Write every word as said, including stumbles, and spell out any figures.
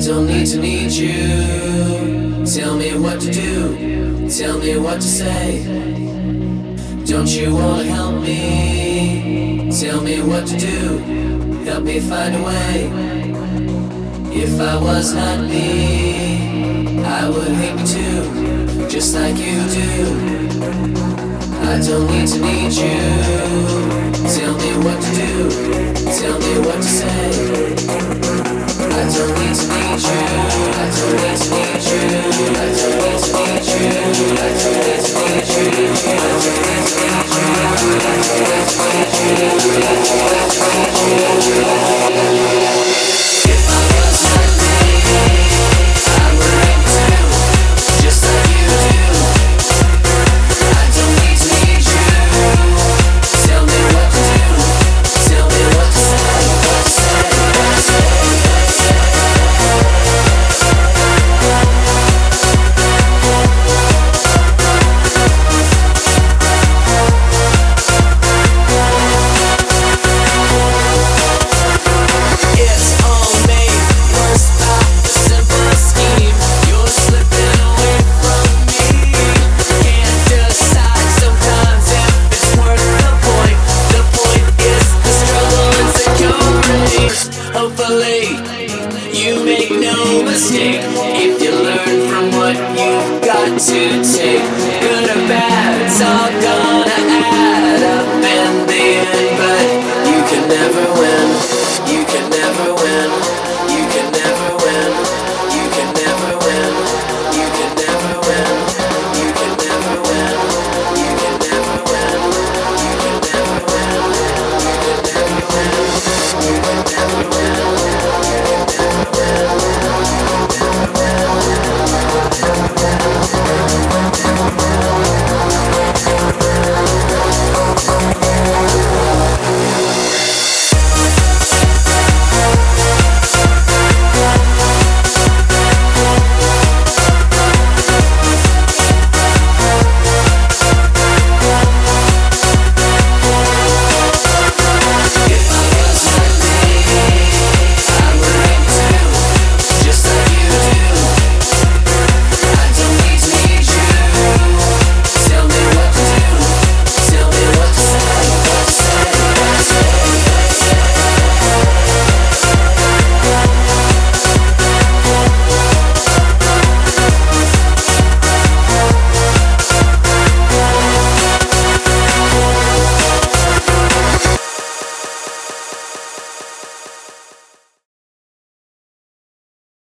don't need to need you. Tell me what to do, tell me what to say. Don't you wanna help me? Tell me what to do, help me find a way. If I was not me, I would hate me too, just like you do. I don't need to need you. Tell me what to do, tell me what to say. I don't need to need you. I don't need to need you. I don't need to need you. I don't need to need you. I don't need to need you. I don't need to need you. If I was not me, I would hate too, just like you do. I don't need to need you. Tell me what to do. Tell me what to say. What to say. What to say. Hopefully, you make no mistake if you learn from what you've got to